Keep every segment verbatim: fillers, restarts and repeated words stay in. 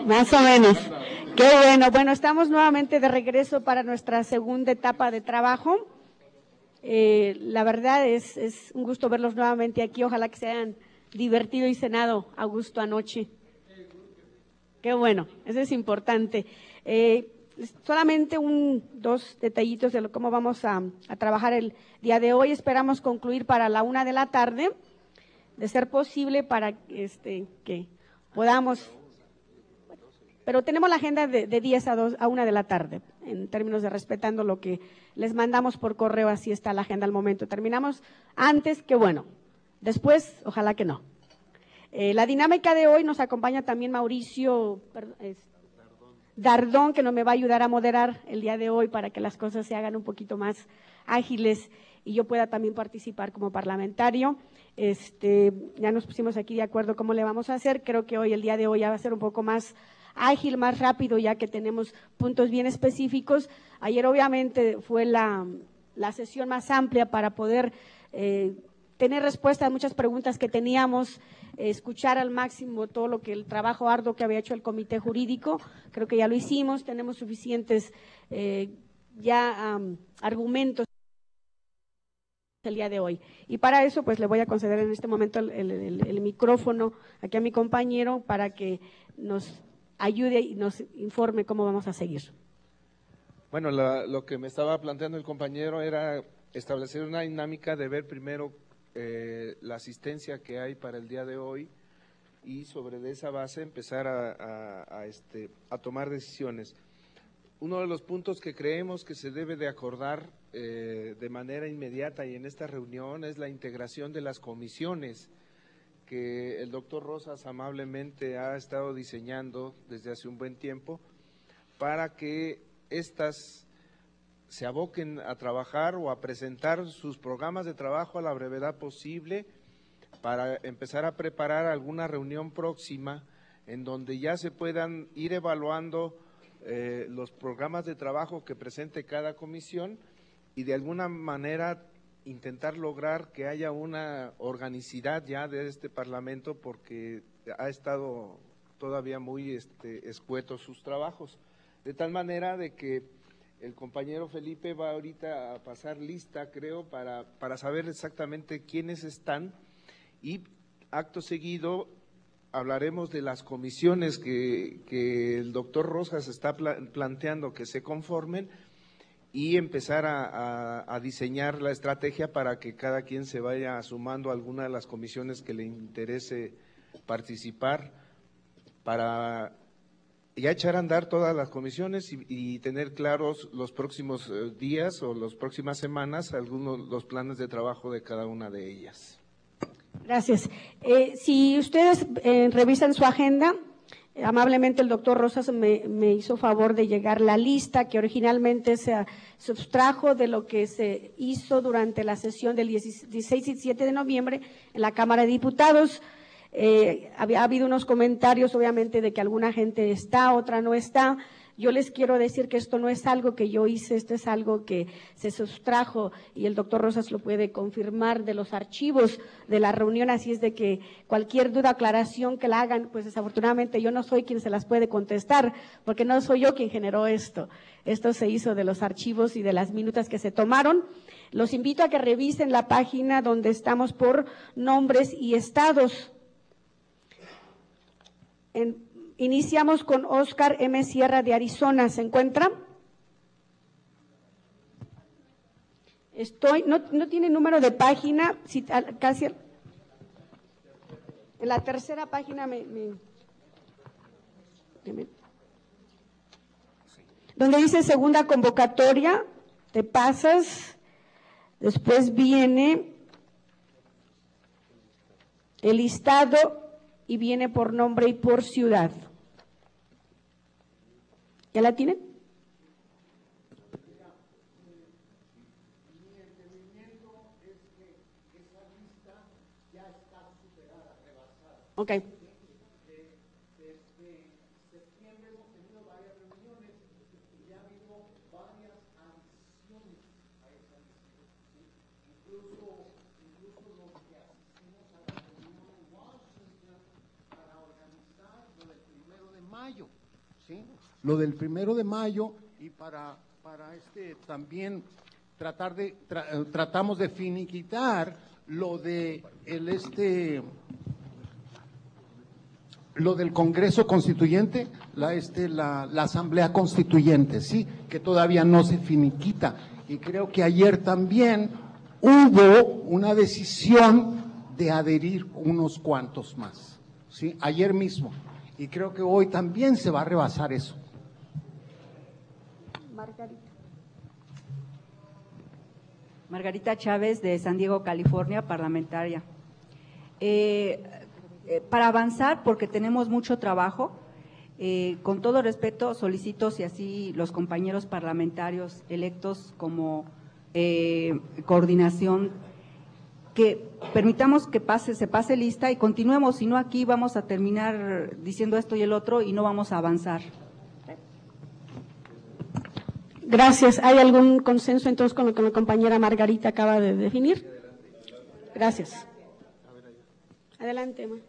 Más o menos. Qué bueno. Bueno, estamos nuevamente de regreso para nuestra segunda etapa de trabajo. Eh, la verdad es, es un gusto verlos nuevamente aquí. Ojalá que se hayan divertido y cenado a gusto anoche. Qué bueno, eso es importante. Eh, solamente un, dos detallitos de lo, cómo vamos a, a trabajar el día de hoy. Esperamos concluir para la una de la tarde, de ser posible para este, que podamos… Pero tenemos la agenda de, de diez a dos, a una de la tarde, en términos de respetando lo que les mandamos por correo, así está la agenda al momento. Terminamos antes, que bueno, después, ojalá que no. Eh, la dinámica de hoy nos acompaña también Mauricio perdón, es, Dardón, que nos me va a ayudar a moderar el día de hoy para que las cosas se hagan un poquito más ágiles y yo pueda también participar como parlamentario. Este, ya nos pusimos aquí de acuerdo cómo le vamos a hacer. Creo que hoy, el día de hoy, ya va a ser un poco más ágil, más rápido, ya que tenemos puntos bien específicos. Ayer obviamente fue la, la sesión más amplia para poder eh, tener respuesta a muchas preguntas que teníamos, eh, escuchar al máximo todo lo que el trabajo arduo que había hecho el comité jurídico. Creo que ya lo hicimos, tenemos suficientes eh, ya um, argumentos el día de hoy. Y para eso, pues le voy a conceder en este momento el, el, el, el micrófono aquí a mi compañero para que nos ayude y nos informe cómo vamos a seguir. Bueno, la, lo que me estaba planteando el compañero era establecer una dinámica de ver primero eh, la asistencia que hay para el día de hoy y sobre de esa base empezar a, a, a, este, a tomar decisiones. Uno de los puntos que creemos que se debe de acordar eh, de manera inmediata y en esta reunión es la integración de las comisiones que el doctor Rosas amablemente ha estado diseñando desde hace un buen tiempo para que éstas se aboquen a trabajar o a presentar sus programas de trabajo a la brevedad posible para empezar a preparar alguna reunión próxima en donde ya se puedan ir evaluando eh, los programas de trabajo que presente cada comisión y de alguna manera intentar lograr que haya una organicidad ya de este Parlamento porque ha estado todavía muy este, escuetos sus trabajos, de tal manera de que el compañero Felipe va ahorita a pasar lista, creo, para, para saber exactamente quiénes están y acto seguido hablaremos de las comisiones que, que el doctor Rosas está pla planteando que se conformen y empezar a, a, a diseñar la estrategia para que cada quien se vaya sumando a alguna de las comisiones que le interese participar para ya echar a andar todas las comisiones y, y tener claros los próximos eh, días o las próximas semanas algunos los planes de trabajo de cada una de ellas. Gracias. Eh, si ustedes eh, revisan su agenda, eh, amablemente el doctor Rosas me, me hizo favor de llegar la lista que originalmente se sustrajo de lo que se hizo durante la sesión del dieciséis y diecisiete de noviembre en la Cámara de Diputados. Eh, había ha habido unos comentarios, obviamente, de que alguna gente está, otra no está. Yo les quiero decir que esto no es algo que yo hice, esto es algo que se sustrajo y el doctor Rosas lo puede confirmar de los archivos de la reunión, así es de que cualquier duda, aclaración que la hagan, pues desafortunadamente yo no soy quien se las puede contestar, porque no soy yo quien generó esto. Esto se hizo de los archivos y de las minutas que se tomaron. Los invito a que revisen la página donde estamos por nombres y estados. En, iniciamos con Oscar M. Sierra de Arizona, ¿se encuentra? Estoy, no, no tiene número de página, si, casi en la tercera página me, me, me, donde dice segunda convocatoria, te pasas, después viene el listado y viene por nombre y por ciudad. ¿Ya la tienen? Mi entendimiento es que esa lista ya está superada, rebasada. Ok. Desde septiembre hemos tenido varias reuniones y ya ha habido varias adiciones a esa lista. Incluso, incluso los que asistimos a la reunión en Washington para organizar lo del primero de mayo, ¿sí? Lo del primero de mayo y para, para este también tratar de, tra, tratamos de finiquitar lo de el este, lo del Congreso Constituyente, la, este, la, la Asamblea Constituyente, sí, que todavía no se finiquita. Y creo que ayer también hubo una decisión de adherir unos cuantos más, sí, ayer mismo. Y creo que hoy también se va a rebasar eso. Margarita. Margarita Chávez, de San Diego, California, parlamentaria. Eh, eh, para avanzar, porque tenemos mucho trabajo, eh, con todo respeto solicito, si así los compañeros parlamentarios electos como eh, coordinación, que permitamos que pase, se pase lista y continuemos, si no aquí vamos a terminar diciendo esto y el otro y no vamos a avanzar. Gracias. ¿Hay algún consenso entonces con lo que la compañera Margarita acaba de definir? Gracias. Adelante, Emma.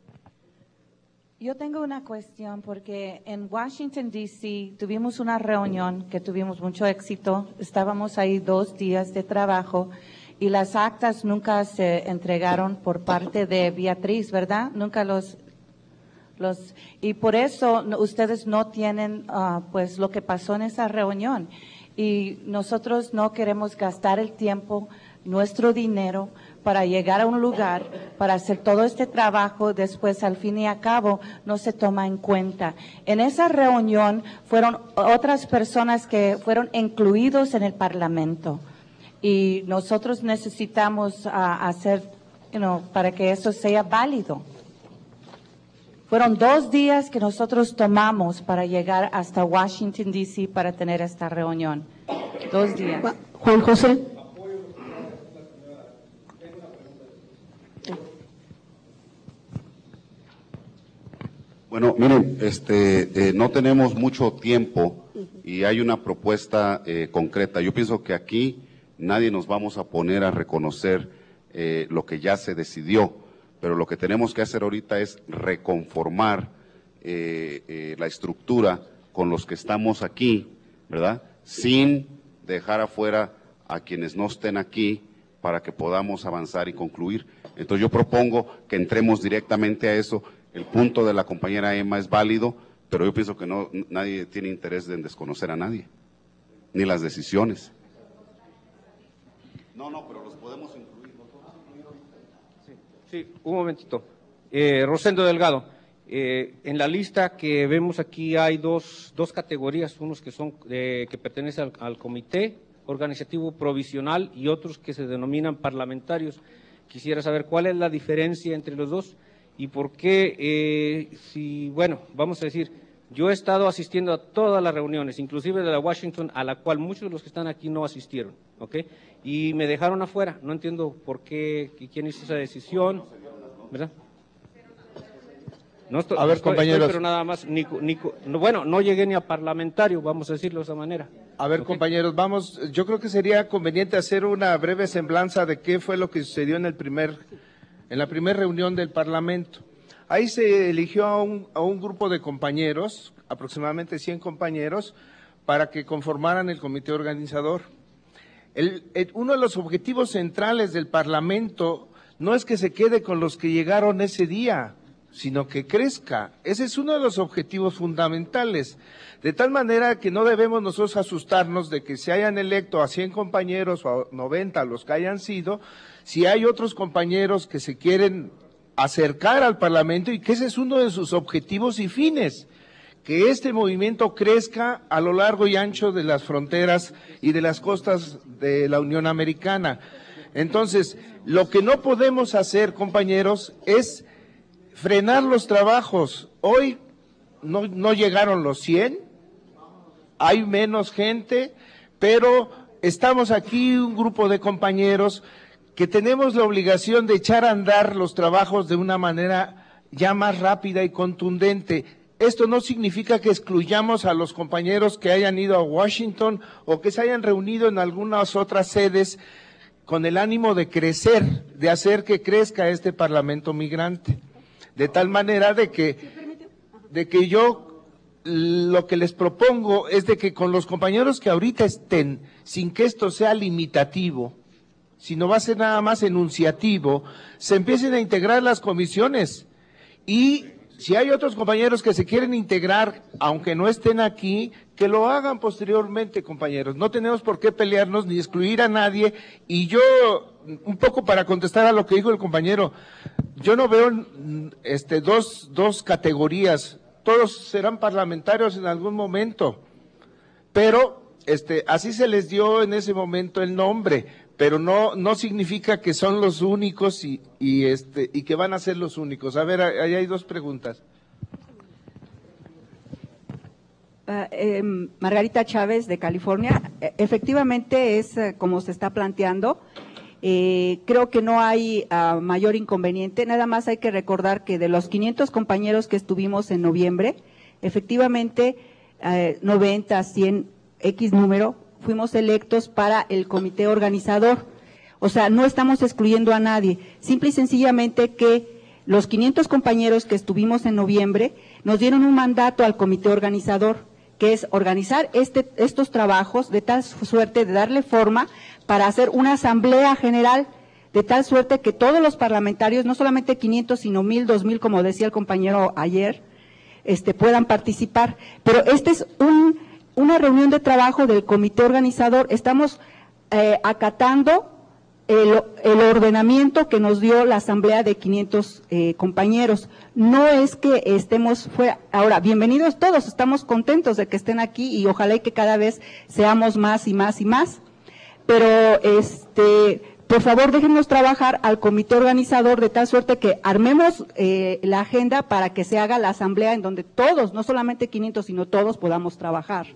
Yo tengo una cuestión porque en Washington, D C tuvimos una reunión que tuvimos mucho éxito. Estábamos ahí dos días de trabajo y las actas nunca se entregaron por parte de Beatriz, ¿verdad? Nunca los… Los, y por eso no, ustedes no tienen uh, pues lo que pasó en esa reunión y nosotros no queremos gastar el tiempo, nuestro dinero para llegar a un lugar, para hacer todo este trabajo, después al fin y al cabo no se toma en cuenta. En esa reunión fueron otras personas que fueron incluidos en el Parlamento y nosotros necesitamos uh, hacer, you know, para que eso sea válido. Fueron dos días que nosotros tomamos para llegar hasta Washington, D C para tener esta reunión. Dos días. Juan José. Bueno, miren, este, eh, no tenemos mucho tiempo y hay una propuesta eh, concreta. Yo pienso que aquí nadie nos vamos a poner a reconocer eh, lo que ya se decidió. Pero lo que tenemos que hacer ahorita es reconformar eh, eh, la estructura con los que estamos aquí, ¿verdad? Sin dejar afuera a quienes no estén aquí para que podamos avanzar y concluir. Entonces yo propongo que entremos directamente a eso. El punto de la compañera Emma es válido, pero yo pienso que no, nadie tiene interés en desconocer a nadie, ni las decisiones. No, no, pero los podemos incluir. Sí, un momentito. Eh, Rosendo Delgado, eh, en la lista que vemos aquí hay dos, dos categorías, unos que son eh, que pertenecen al, al Comité Organizativo Provisional y otros que se denominan parlamentarios. Quisiera saber cuál es la diferencia entre los dos y por qué, eh, si, bueno, vamos a decir, yo he estado asistiendo a todas las reuniones, inclusive de la Washington, a la cual muchos de los que están aquí no asistieron, ¿ok? Y me dejaron afuera, no entiendo por qué, quién hizo esa decisión, ¿verdad? No estoy, a ver, estoy, compañeros. estoy, pero nada más, ni, ni, no, bueno, no llegué ni a parlamentario, vamos a decirlo de esa manera. A ver, ¿okay? Compañeros, vamos, yo creo que sería conveniente hacer una breve semblanza de qué fue lo que sucedió en el primer, en la primera reunión del Parlamento. Ahí se eligió a un, a un grupo de compañeros, aproximadamente cien compañeros, para que conformaran el comité organizador. El, el, uno de los objetivos centrales del Parlamento no es que se quede con los que llegaron ese día, sino que crezca. Ese es uno de los objetivos fundamentales. De tal manera que no debemos nosotros asustarnos de que se hayan electo a cien compañeros o a noventa, los que hayan sido, si hay otros compañeros que se quieren acercar al Parlamento y que ese es uno de sus objetivos y fines, que este movimiento crezca a lo largo y ancho de las fronteras y de las costas de la Unión Americana. Entonces, lo que no podemos hacer, compañeros, es frenar los trabajos. Hoy no, no llegaron los cien, hay menos gente, pero estamos aquí un grupo de compañeros que tenemos la obligación de echar a andar los trabajos de una manera ya más rápida y contundente. Esto no significa que excluyamos a los compañeros que hayan ido a Washington o que se hayan reunido en algunas otras sedes con el ánimo de crecer, de hacer que crezca este Parlamento migrante. De tal manera de que, de que yo lo que les propongo es de que con los compañeros que ahorita estén, sin que esto sea limitativo, sino va a ser nada más enunciativo, se empiecen a integrar las comisiones. Y si hay otros compañeros que se quieren integrar, aunque no estén aquí, que lo hagan posteriormente, compañeros. No tenemos por qué pelearnos ni excluir a nadie. Y yo, un poco para contestar a lo que dijo el compañero, yo no veo este, dos, dos categorías. Todos serán parlamentarios en algún momento, pero este, así se les dio en ese momento el nombre, pero no, no significa que son los únicos y, y, este, y que van a ser los únicos. A ver, ahí hay dos preguntas. Uh, eh, Margarita Chávez, de California. Efectivamente es uh, como se está planteando. Eh, creo que no hay uh, mayor inconveniente, nada más hay que recordar que de los quinientos compañeros que estuvimos en noviembre, efectivamente uh, noventa, cien, X número, fuimos electos para el comité organizador. O sea, no estamos excluyendo a nadie, simple y sencillamente que los quinientos compañeros que estuvimos en noviembre nos dieron un mandato al comité organizador, que es organizar este, estos trabajos de tal suerte de darle forma para hacer una asamblea general, de tal suerte que todos los parlamentarios, no solamente quinientos, sino mil, dos mil, como decía el compañero ayer, este, puedan participar. Pero esta es un, una reunión de trabajo del comité organizador, estamos eh, acatando el, el ordenamiento que nos dio la asamblea de quinientos eh, compañeros. No es que estemos fuera. Ahora, bienvenidos todos, estamos contentos de que estén aquí y ojalá y que cada vez seamos más y más y más. Pero, este, por favor, déjenos trabajar al comité organizador de tal suerte que armemos eh, la agenda para que se haga la asamblea en donde todos, no solamente quinientos, sino todos podamos trabajar.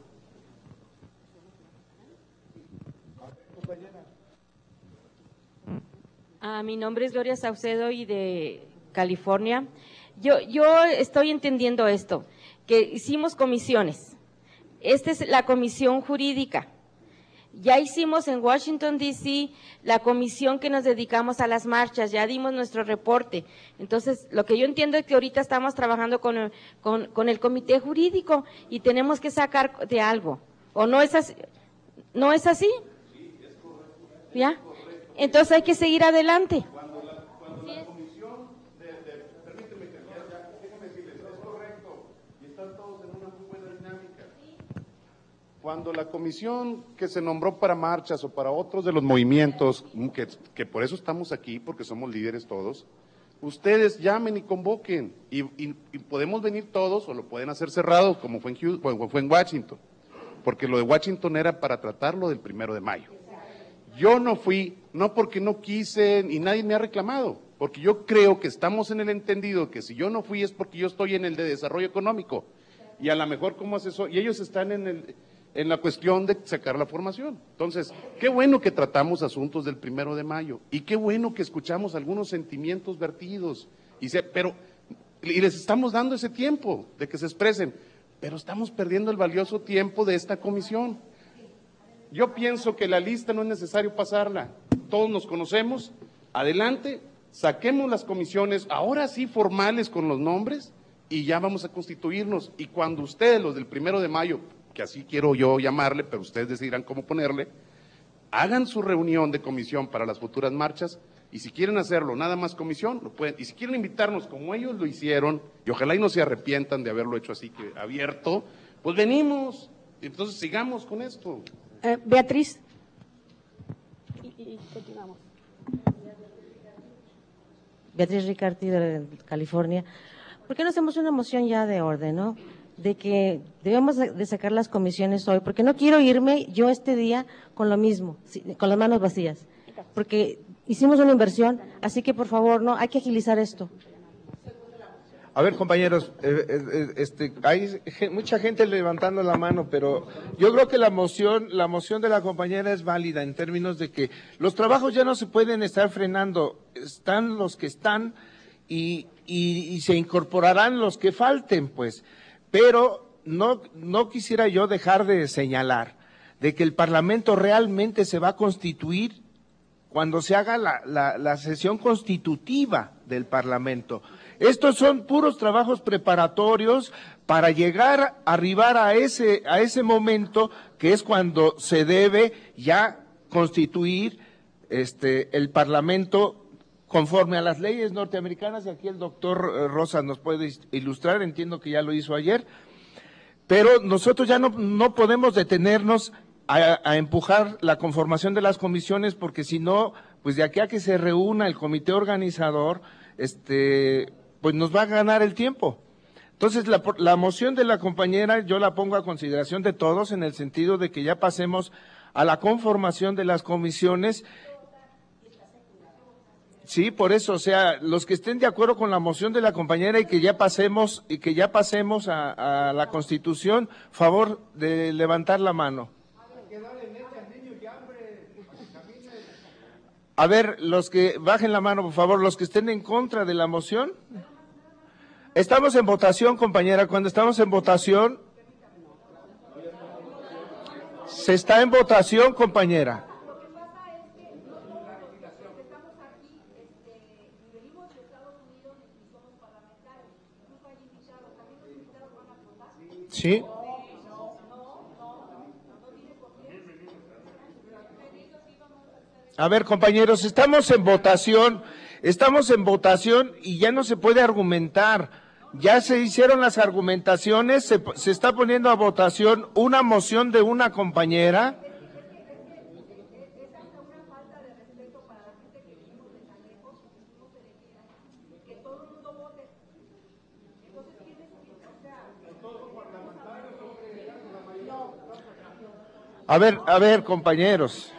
Ah, mi nombre es Gloria Saucedo y de California. Yo, yo estoy entendiendo esto, que hicimos comisiones. Esta es la comisión jurídica. Ya hicimos en Washington, D C la comisión que nos dedicamos a las marchas, ya dimos nuestro reporte. Entonces, lo que yo entiendo es que ahorita estamos trabajando con el, con, con el comité jurídico y tenemos que sacar de algo. ¿O no es así? ¿No es así? Sí, es correcto. ¿Ya? Entonces hay que seguir adelante. Cuando la, cuando la comisión, de, de, permíteme que ya, ya, déjame decirles, es correcto y están todos en una muy buena dinámica. Cuando la comisión que se nombró para marchas o para otros de los movimientos, que, que por eso estamos aquí, porque somos líderes todos, ustedes llamen y convoquen y, y, y podemos venir todos o lo pueden hacer cerrado como fue en, Houston, fue en Washington, porque lo de Washington era para tratarlo del primero de mayo. Yo no fui, no porque no quise y nadie me ha reclamado, porque yo creo que estamos en el entendido que si yo no fui es porque yo estoy en el de desarrollo económico y a lo mejor como asesor, y ellos están en, el, en la cuestión de sacar la formación. Entonces, qué bueno que tratamos asuntos del primero de mayo y qué bueno que escuchamos algunos sentimientos vertidos, y se, pero y les estamos dando ese tiempo de que se expresen, pero estamos perdiendo el valioso tiempo de esta comisión. Yo pienso que la lista no es necesario pasarla, todos nos conocemos, adelante, saquemos las comisiones, ahora sí formales con los nombres, y ya vamos a constituirnos, y cuando ustedes, los del primero de mayo, que así quiero yo llamarle, pero ustedes decidirán cómo ponerle, hagan su reunión de comisión para las futuras marchas, y si quieren hacerlo nada más comisión, lo pueden, y si quieren invitarnos como ellos lo hicieron, y ojalá y no se arrepientan de haberlo hecho así que abierto, pues venimos, entonces sigamos con esto. Eh, Beatriz. Y, y continuamos. Beatriz Ricarti de California. ¿Por qué no hacemos una moción ya de orden, no? De que debemos de sacar las comisiones hoy, porque no quiero irme yo este día con lo mismo, con las manos vacías, porque hicimos una inversión, así que por favor, no, hay que agilizar esto. A ver, compañeros, eh, eh, este, hay mucha gente levantando la mano, pero yo creo que la moción, la moción de la compañera es válida en términos de que los trabajos ya no se pueden estar frenando, están los que están y, y, y se incorporarán los que falten, pues. Pero no, no quisiera yo dejar de señalar de que el Parlamento realmente se va a constituir cuando se haga la, la, la sesión constitutiva del Parlamento. Estos son puros trabajos preparatorios para llegar, arribar a ese, a ese momento que es cuando se debe ya constituir este, el Parlamento conforme a las leyes norteamericanas. Aquí el doctor Rosas nos puede ilustrar, entiendo que ya lo hizo ayer, pero nosotros ya no, no podemos detenernos a, a empujar la conformación de las comisiones, porque si no, pues de aquí a que se reúna el comité organizador, este, pues nos va a ganar el tiempo. Entonces, la, la moción de la compañera yo la pongo a consideración de todos en el sentido de que ya pasemos a la conformación de las comisiones. Sí, por eso, o sea, los que estén de acuerdo con la moción de la compañera y que ya pasemos y que ya pasemos a, a la Constitución, favor de levantar la mano. A ver, los que bajen la mano, por favor, los que estén en contra de la moción. Estamos en votación, compañera. Cuando estamos en votación, se está en votación, compañera. Sí. A ver, compañeros, estamos en votación, estamos en votación y ya no se puede argumentar. Ya se hicieron las argumentaciones, se, se está poniendo a votación una moción de una compañera. A ver, a ver, compañeros.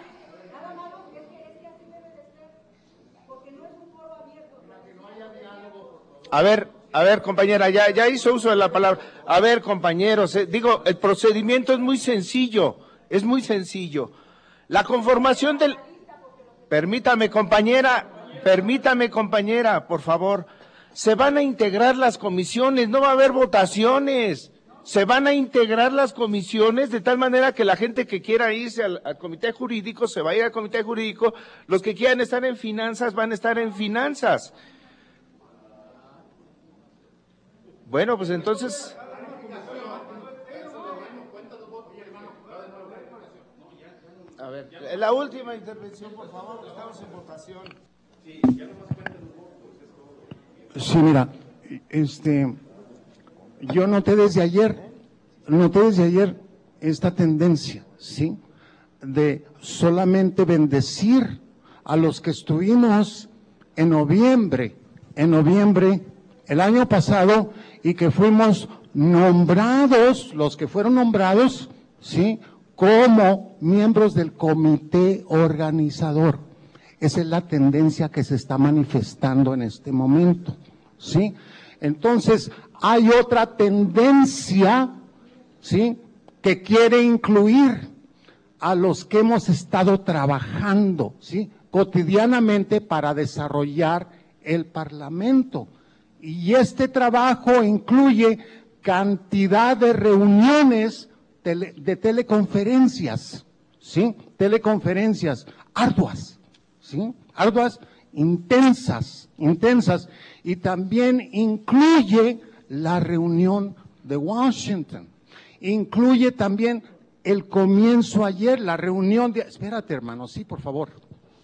A ver, a ver, compañera, ya, ya hizo uso de la palabra. A ver, compañeros, eh, digo, el procedimiento es muy sencillo, es muy sencillo. La conformación del... Permítame, compañera, permítame, compañera, por favor. Se van a integrar las comisiones, no va a haber votaciones. Se van a integrar las comisiones de tal manera que la gente que quiera irse al, al comité jurídico se va a ir al comité jurídico, los que quieran estar en finanzas van a estar en finanzas. Bueno, pues entonces... A ver, la última intervención, por favor, estamos en votación. Sí, mira, este, yo noté desde ayer, noté desde ayer esta tendencia, ¿sí? De solamente bendecir a los que estuvimos en noviembre, en noviembre, el año pasado, y que fuimos nombrados, los que fueron nombrados, ¿sí?, como miembros del comité organizador. Esa es la tendencia que se está manifestando en este momento, ¿sí? Entonces, hay otra tendencia, ¿sí?, que quiere incluir a los que hemos estado trabajando, ¿sí?, cotidianamente para desarrollar el Parlamento. Y este trabajo incluye cantidad de reuniones tele, de teleconferencias, ¿sí? Teleconferencias arduas, ¿sí? Arduas, intensas, intensas. Y también incluye la reunión de Washington. Incluye también el comienzo ayer, la reunión de... Espérate, hermano, sí, por favor.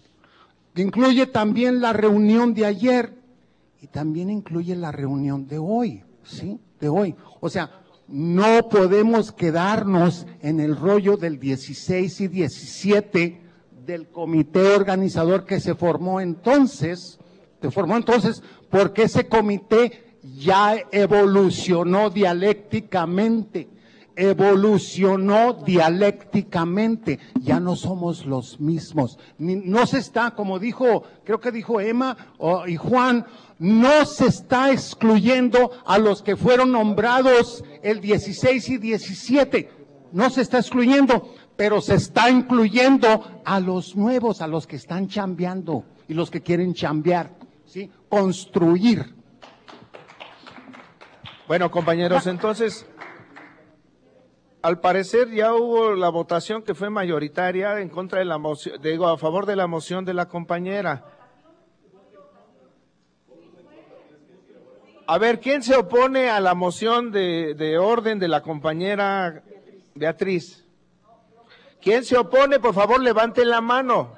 Incluye también la reunión de ayer. Y también incluye la reunión de hoy, ¿sí? De hoy. O sea, no podemos quedarnos en el rollo del dieciséis y diecisiete del comité organizador que se formó entonces, se formó entonces porque ese comité ya evolucionó dialécticamente, evolucionó dialécticamente, ya no somos los mismos, Ni, no se está, como dijo, creo que dijo Emma oh, y Juan, no se está excluyendo a los que fueron nombrados el dieciséis y diecisiete, no se está excluyendo, pero se está incluyendo a los nuevos, a los que están chambeando y los que quieren chambear, ¿sí? Construir. Bueno, compañeros, entonces, al parecer ya hubo la votación que fue mayoritaria en contra de la moción, digo, a favor de la moción de la compañera. A ver, ¿quién se opone a la moción de, de orden de la compañera Beatriz? ¿Quién se opone? Por favor, levante la mano.